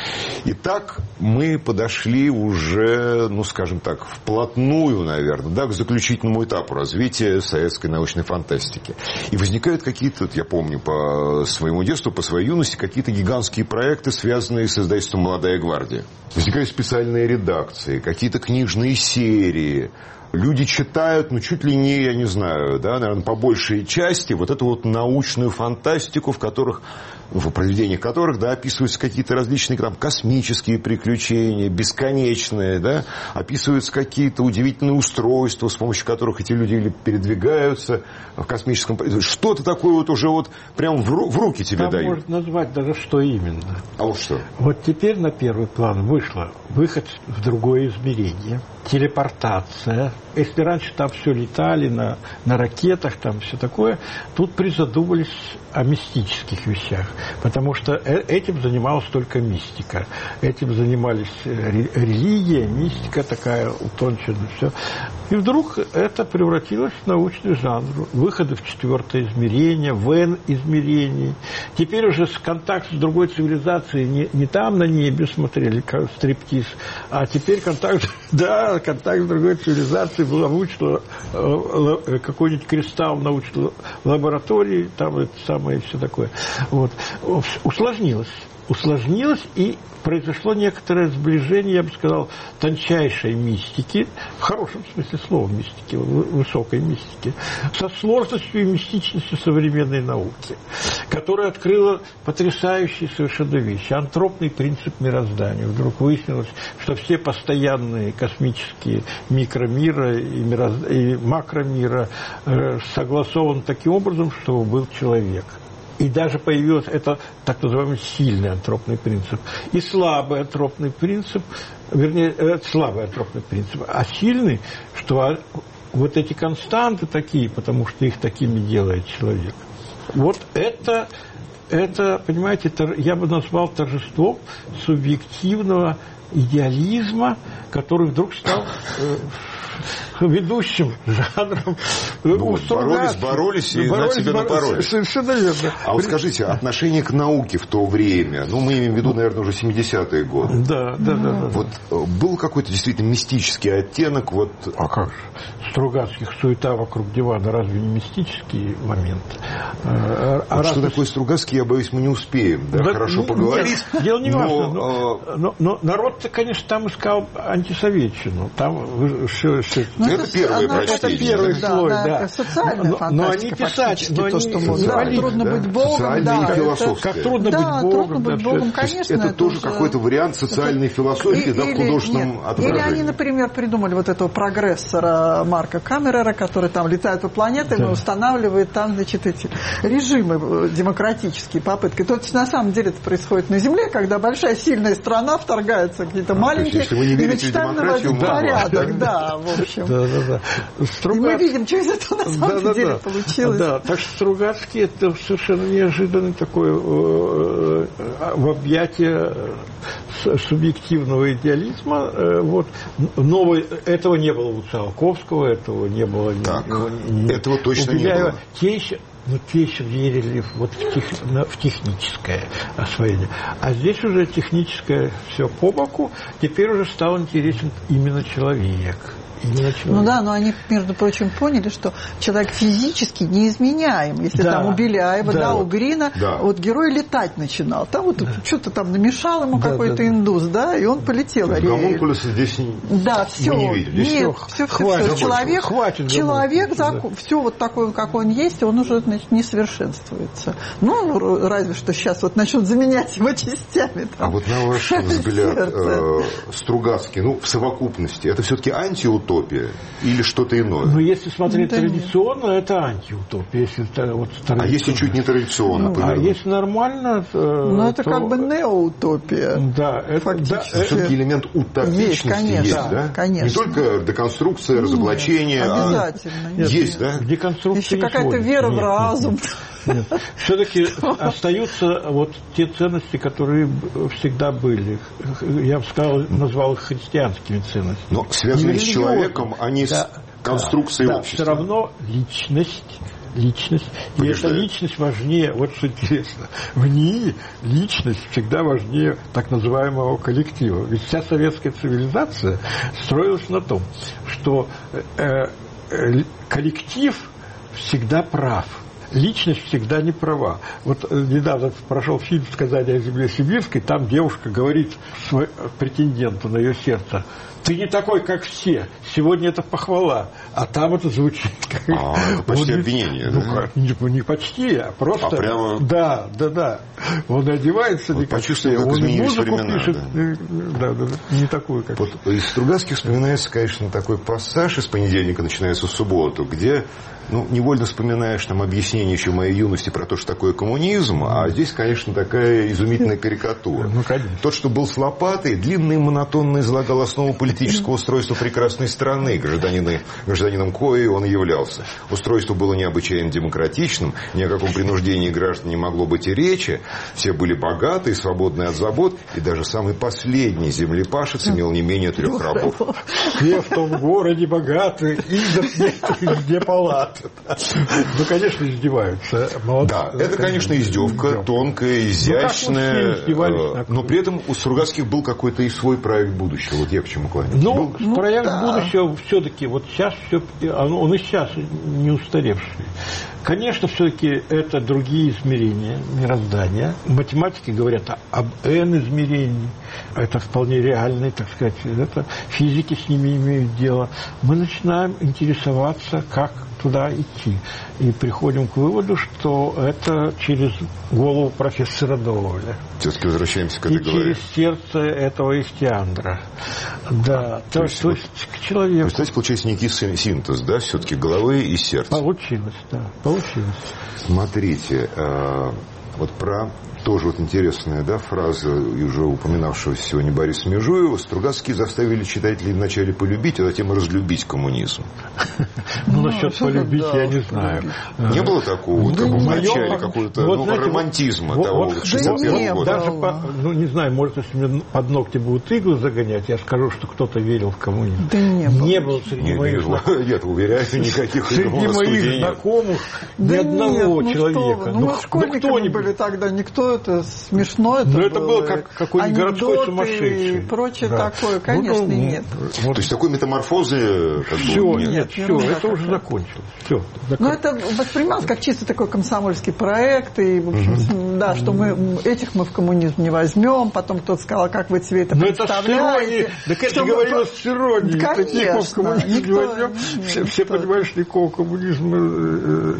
Итак, мы подошли уже, ну, скажем так, вплотную, наверное, да, к заключительному этапу развития советской научной фантастики. И возникают какие-то, я помню по своему детству, по своей юности, какие-то гигантские проекты, связанные с издательством «Молодая гвардия». Возникают специальные редакции, какие-то книжные серии. Люди читают, ну, чуть ли не, я не знаю, да, наверное, по большей части вот эту вот научную фантастику, в произведениях которых, да, описываются какие-то различные там космические приключения, бесконечные, да, описываются какие-то удивительные устройства, с помощью которых эти люди передвигаются в космическом... Что-то такое вот уже вот прям в руки тебе там дают. Можно назвать даже что именно. А вот что? Вот теперь на первый план выход в другое измерение, телепортация. Если раньше там все летали на ракетах, там все такое, тут призадумались о мистических вещах. Потому что этим занималась только мистика. Этим занимались религия, мистика такая утонченная, все. И вдруг это превратилось в научный жанр. Выходы в четвертое измерение, в N-измерений. Теперь уже контакт с другой цивилизацией не там на небе смотрели, как стриптиз, а теперь контакт с другой цивилизацией в научной, какой-нибудь кристалл в научной лаборатории, там это самое и все такое. Вот. Усложнилось, и произошло некоторое сближение, я бы сказал, тончайшей мистики, в хорошем смысле слова мистики, высокой мистики, со сложностью и мистичностью современной науки, которая открыла потрясающие совершенно вещи. Антропный принцип мироздания. Вдруг выяснилось, что все постоянные космические микромира и макромира согласованы таким образом, чтобы был человек. И даже появился это так называемый сильный антропный принцип. И слабый антропный принцип, слабый антропный принцип, а сильный, что вот эти константы такие, потому что их такими делает человек. Вот это понимаете, я бы назвал торжеством субъективного идеализма, который вдруг стал ведущим жанром. Боролись и на тебя напоролись. Совершенно верно. А вот скажите, отношение к науке в то время, мы имеем в виду, наверное, уже 70-е годы. Да. Вот был какой-то действительно мистический оттенок? А как же? Стругацких суета вокруг дивана, разве не мистический момент? Что такое Стругацкий, я боюсь, мы не успеем хорошо поговорить. Нет, дело не важно. Но народ-то, конечно, там искал антисоветчину. Там это первое прочтение. Это первый слой, да. Социальная фантастика. Но они писать, трудно быть Богом, философская. Как трудно быть Богом, конечно. Это тоже какой-то вариант социальной философии, в художественном отображении. Или они, например, придумали вот этого прогрессора Марка Камерера, который там летает по планетам и устанавливает там, значит, эти режимы демократические, попытки. То есть, на самом деле, это происходит на Земле, когда большая сильная страна вторгается в какие-то маленькие и начинает наводить порядок. Да, в общем. И мы видим, что из этого на самом деле получилось. Да, так что Стругацкий — это совершенно неожиданный такой в объятие субъективного идеализма. Этого не было у Циолковского, этого не было. Этого точно не было. Те еще верили в техническое освоение. А здесь уже техническое все по боку, теперь уже стал интересен именно человек. Но они, между прочим, поняли, что человек физически неизменяем. Если там у Беляева, у Грина, герой летать начинал. Там что-то там намешал ему какой-то индус, и он полетел. Гомункулуса здесь мы не видели. Нет, все. Человек, все вот такой, как он есть, он уже, значит, не совершенствуется. Разве что сейчас начнут заменять его частями. А вот на ваш взгляд, Стругацкий, в совокупности, это все-таки антиутопия или что-то иное? Если смотреть традиционно, это антиутопия. А если чуть не традиционно? А если нормально... это как бы неоутопия. Да, фактически. Все-таки элемент утопичности есть, да? Конечно. Не только деконструкция, разоблачение. Обязательно. Есть, да? Деконструкция. Еще какая-то вера в разум. Нет. Все-таки остаются те ценности, которые всегда были. Я бы сказал, назвал их христианскими ценностями. Но связанные с человеком, а не с конструкцией общества. Все равно личность. И эта личность важнее, что интересно, в ней личность всегда важнее так называемого коллектива. Ведь вся советская цивилизация строилась на том, что коллектив всегда прав. Личность всегда не права. Недавно прошел фильм «Сказание о земле сибирской», там девушка говорит претенденту на ее сердце: ты не такой, как все. Сегодня это похвала. А там это звучит как... это почти обвинение, да? Не почти, а просто... А прямо... Да. Он одевается не как все. Он музыку времена, пишет. Да. Не такую, как все. Из Стругацких вспоминается, конечно, такой пассаж: из понедельника начинается субботу, где невольно вспоминаешь объяснение еще моей юности про то, что такое коммунизм, а здесь, конечно, такая изумительная карикатура. Тот, что был с лопатой, длинно и монотонно излагал основу политического устройства прекрасной страны, гражданином коей он являлся. Устройство было необычайно демократичным, ни о каком принуждении граждан не могло быть и речи, все были богаты и свободны от забот, и даже самый последний землепашец имел не менее 3 рабов. Все в том городе богаты, и где палат. Конечно, издеваются. Да, это, конечно, издевка, тонкая, изящная. Но при этом у Стругацких был какой-то и свой проект будущего. Я к чему кланяюсь. Проект будущего все-таки, сейчас он и сейчас не устаревший. Конечно, все-таки это другие измерения мироздания. Математики говорят об n измерении. Это вполне реальные, так сказать. Это физики с ними имеют дело. Мы начинаем интересоваться, как туда идти. И приходим к выводу, что это через голову профессора Доуэля. Все-таки возвращаемся к этой главе. И через сердце этого Истиандра. Да. То есть к человеку. Кстати, получается некий синтез, да, все-таки головы и сердца. Получилось. Смотрите, Вот про тоже вот интересная, да, фраза уже упоминавшегося сегодня Бориса Межуева. Стругацкие заставили читателей вначале полюбить, а затем разлюбить коммунизм. Ну, насчет полюбить я не знаю. Не было такого в начале какого-то романтизма того 61 года? Даже, ну, не знаю, может, если мне под ногти будут иглы загонять, я скажу, что кто-то верил в коммунизм. Да не было среди моих знакомых. Нет, уверяю, никаких игл среди моих знакомых ни одного человека. Ну, школьниками были тогда, никто это смешно, это было как какой-нибудь городской сумасшедший. И прочее такое, конечно, нет. То есть такой метаморфозы все, нет, все, это уже закончилось. Все. Но это воспринималось как чисто такой комсомольский проект, и, в общем, да, что этих мы в коммунизм не возьмем, потом кто-то сказал, как вы себе это представляете. Так это говорилось с иронией. Конечно. В коммунизм не возьмем. Все понимают, что никакого коммунизма...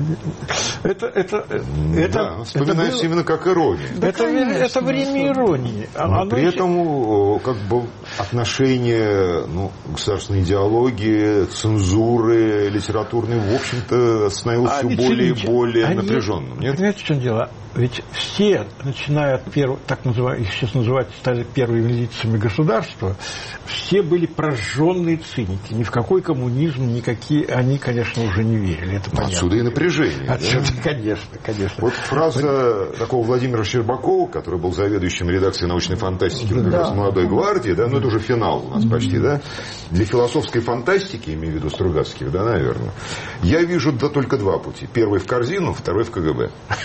Да, вспоминается именно как ирония. Это время иронии. Но при этом как бы отношение государственной идеологии, цензуры литературной, в общем-то, становилось все более и более напряженным. Нет? Понимаете, в чем дело? Ведь все, начиная от первого, так называемых, их сейчас называют, стали первыми лицами государства, все были прожженные циники. Ни в какой коммунизм, никакие они, конечно, уже не верили. Это понятно. Отсюда и напряжение. Отсюда, да? Конечно. Вот фраза такого Владимира Щербакова, который был заведующим редакцией научной фантастики в «Молодой гвардии», да, это уже финал у нас почти, да, для философской фантастики, имею в виду Стругацких, да, наверное, я вижу только два пути. Первый в корзину, второй в КГБ.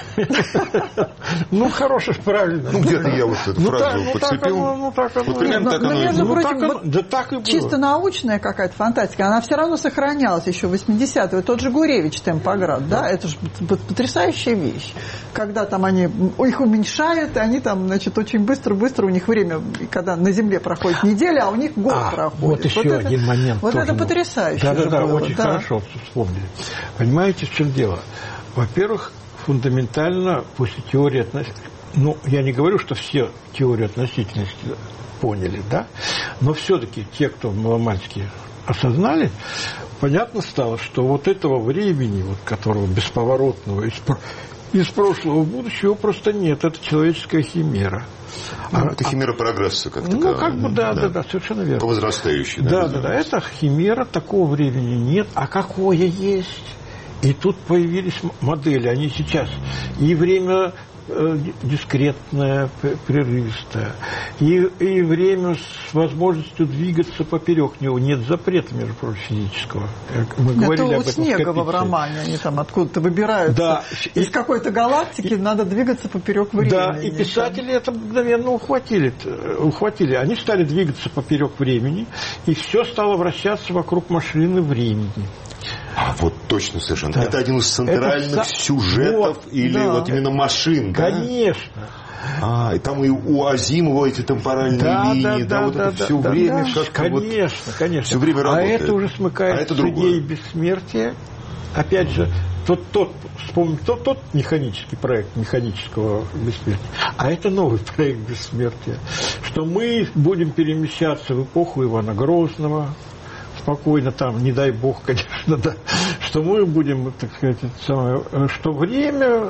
Ну, хороший, правильно. Где-то я вот эту фразу подцепил. Вот примерно так оно и было. Чисто научная какая-то фантастика, она все равно сохранялась еще в 80-е. Тот же Гуревич Темпоград, да, это же потрясающая вещь. Когда там их уменьшают, и они там, значит, очень быстро у них время, когда на Земле проходит неделя, а у них год проходит. Вот еще один момент. Вот это потрясающе. Да, очень хорошо вспомнили. Понимаете, в чем дело? Во-первых, фундаментально после теории относительности, я не говорю, что все теорию относительности поняли, да, но все-таки те, кто маломальски осознали, понятно стало, что вот этого времени, которого бесповоротного из прошлого в будущее, его просто нет, это человеческая химера. Это химера прогресса, как таковая. Да, совершенно верно. По возрастающей. Да, это химера, такого времени нет, а какое есть? И тут появились модели, они сейчас и время дискретное, прерывистое, и время с возможностью двигаться поперек него. Нет запрета, между прочим, физического. Это у Снегова в романе, они там откуда-то выбираются. Из какой-то галактики надо двигаться поперек времени. Да, и писатели это мгновенно ухватили. Они стали двигаться поперек времени, и все стало вращаться вокруг машины времени. Вот точно совершенно. Да. Это один из центральных сюжетов именно машин. Конечно. И там и у Азимова эти темпоральные линии, это все время конечно. Все время работает. А это уже смыкается с идеей бессмертия. Опять же, тот механический проект механического бессмертия. А это новый проект бессмертия. Что мы будем перемещаться в эпоху Ивана Грозного, спокойно там, не дай бог, конечно, да, что мы будем, так сказать, что время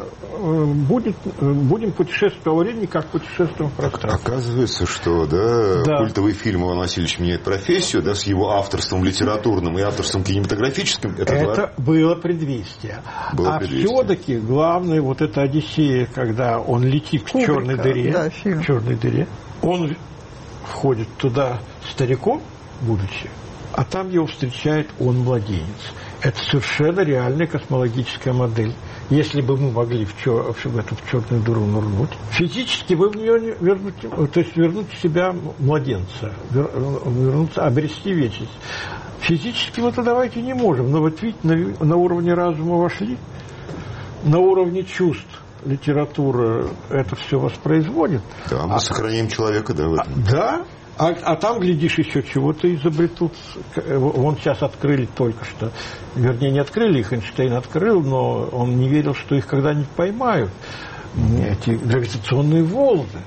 будем путешествовать по времени, как путешествуем в пространстве. Оказывается, что культовый фильм «Иван Васильевич меняет профессию», с его авторством литературным и авторством кинематографическим, это было предвестие. Все-таки главное эта Одиссея, когда он летит к черной дыре, он входит туда стариком, будучи, а там его встречает он младенец. Это совершенно реальная космологическая модель. Если бы мы могли в эту черную дыру нырнуть, физически вы в нее вернуть в себя младенца, обрести вечность. Физически мы это давайте не можем, но вот видите, на уровне разума вошли, на уровне чувств литература это все воспроизводит. Да, мы сохраняем человека, в этом. Да. А там, глядишь, еще чего-то изобретут. Вон сейчас открыли только что. Вернее, не открыли их, Эйнштейн открыл, но он не верил, что их когда-нибудь поймают. Эти гравитационные волны.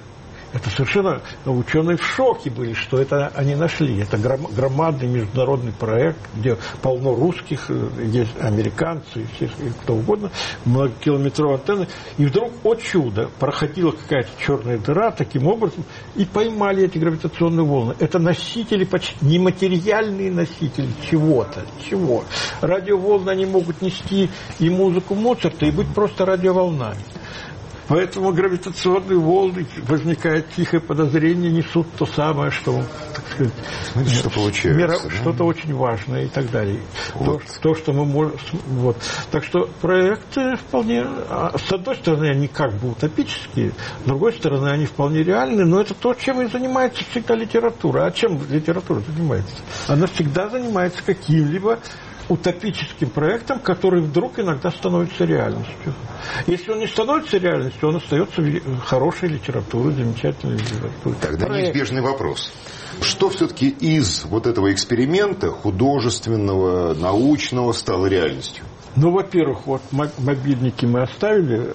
Это совершенно... Ученые в шоке были, что это они нашли. Это громадный международный проект, где полно русских, есть американцы, и кто угодно, многокилометровые антенны. И вдруг, о чудо, проходила какая-то черная дыра таким образом, и поймали эти гравитационные волны. Это носители, почти нематериальные носители чего-то. Чего? Радиоволны, они могут нести и музыку Моцарта, и быть просто радиоволнами. Поэтому гравитационные волны, возникает тихое подозрение, несут то самое, что, так сказать, смотрите, что получается, что-то очень важное и так далее. Вот. То, что мы можем... Вот. Так что проекты вполне... С одной стороны, они как бы утопические, с другой стороны, они вполне реальны, но это то, чем и занимается всегда литература. А чем литература занимается? Она всегда занимается каким-либо утопическим проектом, который вдруг иногда становится реальностью. Если он не становится реальностью, он остается хорошей литературой, замечательной литературой. Тогда неизбежный вопрос. Что все-таки из вот этого эксперимента художественного, научного стало реальностью? Ну, во-первых, вот мобильники мы оставили,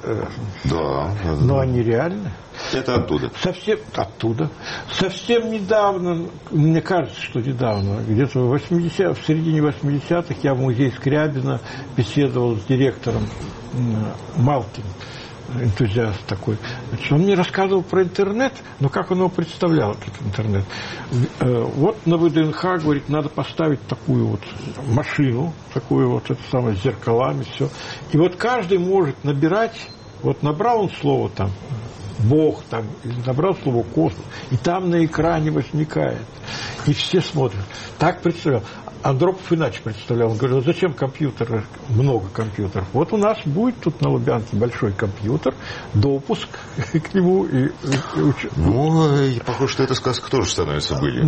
но они реальны. Это оттуда? Совсем оттуда. Совсем недавно, мне кажется, что недавно, где-то в середине 80-х я в музее Скрябина беседовал с директором Малкин, энтузиаст такой. Значит, он мне рассказывал про интернет, но как он его представлял, этот интернет. Вот на ВДНХ, говорит, надо поставить такую вот машину, такую вот, это самое, с зеркалами, все. И вот каждый может набирать, вот набрал он слово там, Бог там, или набрал слово космос, и там на экране возникает. И все смотрят. Так представлял. Андропов иначе представлял. Он говорил, зачем компьютер, много компьютеров? Вот у нас будет тут на Лубянке большой компьютер, допуск к нему. Похоже, что эта сказка тоже становится былью.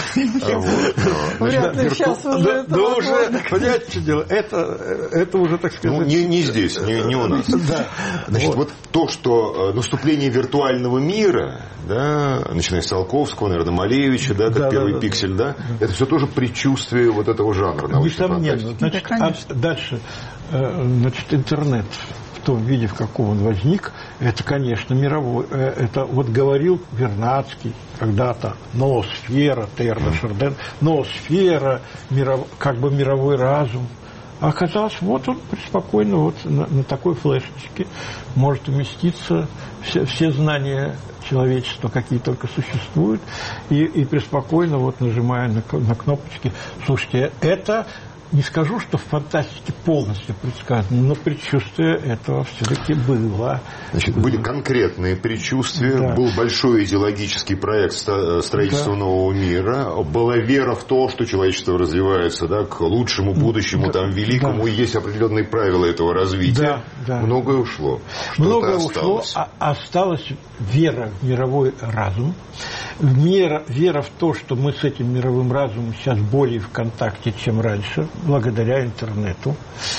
Вряд ли сейчас уже это уже, понимаете, что дело? Это уже, так сказать... Не здесь, не у нас. Значит, вот то, что наступление виртуального мира, да, начиная с Циолковского, наверное, Малевича, да, как первый пиксель, да, это все тоже предчувствие вот этого жанра научной фантастики. Значит, дальше, значит, интернет в том виде, в каком он возник, это, конечно, мировой. Это вот говорил Вернадский когда-то, ноосфера, Тейлор Шарден, ноосфера, как бы мировой разум. А оказалось, вот он преспокойно вот на такой флешечке может уместиться все знания человечества, какие только существуют, и преспокойно, вот нажимая на кнопочки. Слушайте, это не скажу, что в фантастике полностью предсказано, но предчувствие этого все-таки было. Значит, были конкретные предчувствия, да. Был большой идеологический проект строительства нового мира, была вера в то, что человечество развивается, да, к лучшему будущему, там, великому, и есть определенные правила этого развития. Многое ушло. Многое ушло, осталась вера в мировой разум, вера в то, что мы с этим мировым разумом сейчас более в контакте, чем раньше, благодаря интернету.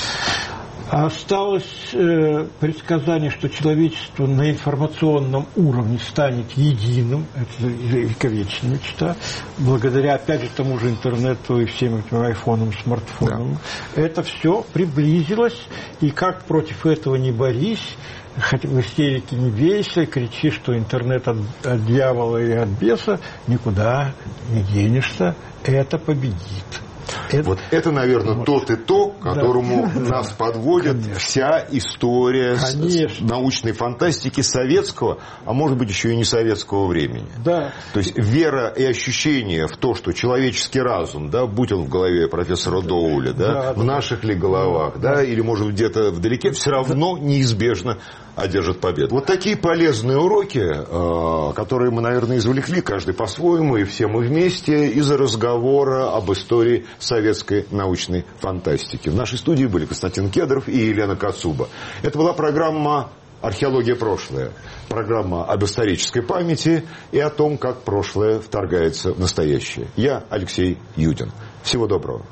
Осталось предсказание, что человечество на информационном уровне станет единым, это вековечная мечта, благодаря, опять же, тому же интернету и всем этим айфонам, смартфонам. Да. Это все приблизилось, и как против этого не борись, хоть в истерике не бейся, кричи, что интернет от дьявола и от беса, никуда не денешься, это победит. Вот это, наверное, вот тот итог, к которому нас подводит вся история научной фантастики советского, а может быть еще и не советского времени. Да. То есть вера и ощущение в то, что человеческий разум, да, будь он в голове профессора Доуля, в наших ли головах, или может где-то вдалеке, все равно неизбежно одержит победу. Вот такие полезные уроки, которые мы, наверное, извлекли, каждый по-своему, и все мы вместе, из-за разговора об истории советской научной фантастики. В нашей студии были Константин Кедров и Елена Кацуба. Это была программа «Археология. Прошлое». Программа об исторической памяти и о том, как прошлое вторгается в настоящее. Я Алексей Юдин. Всего доброго.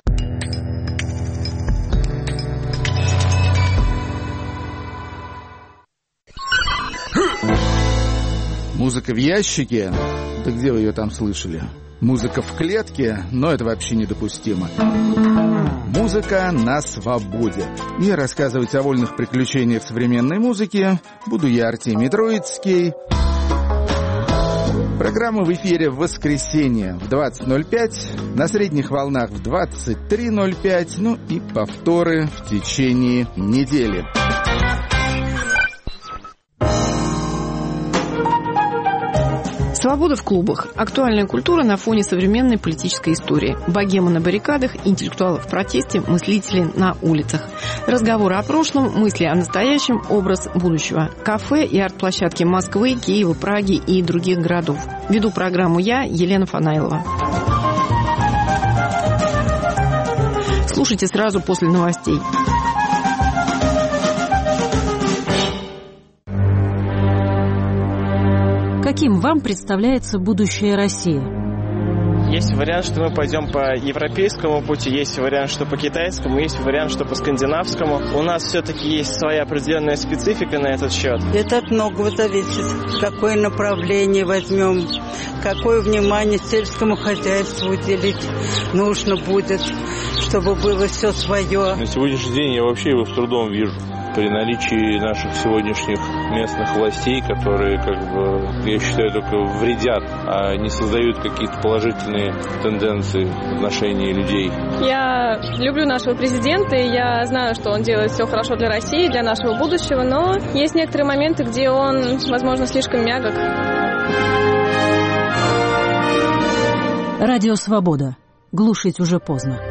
Музыка в ящике? Да где вы ее там слышали? Музыка в клетке? Но это вообще недопустимо. Музыка на свободе. И рассказывать о вольных приключениях современной музыки буду я, Артемий Троицкий. Программа в эфире в воскресенье в 20:05, на средних волнах в 23:05, ну и повторы в течение недели. Свобода в клубах. Актуальная культура на фоне современной политической истории. Богемы на баррикадах, интеллектуалы в протесте, мыслители на улицах. Разговоры о прошлом, мысли о настоящем, образ будущего. Кафе и арт-площадки Москвы, Киева, Праги и других городов. Веду программу я, Елена Фанаилова. Слушайте сразу после новостей. Каким вам представляется будущее России? Есть вариант, что мы пойдем по европейскому пути, есть вариант, что по китайскому, есть вариант, что по скандинавскому. У нас все-таки есть своя определенная специфика на этот счет. Это от многого зависит. Какое направление возьмем, какое внимание сельскому хозяйству уделить нужно будет, чтобы было все свое. На сегодняшний день я вообще его с трудом вижу. При наличии наших сегодняшних местных властей, которые, я считаю, только вредят, а не создают какие-то положительные тенденции в отношении людей. Я люблю нашего президента, и я знаю, что он делает все хорошо для России, для нашего будущего, но есть некоторые моменты, где он, возможно, слишком мягок. Радио «Свобода». Глушить уже поздно.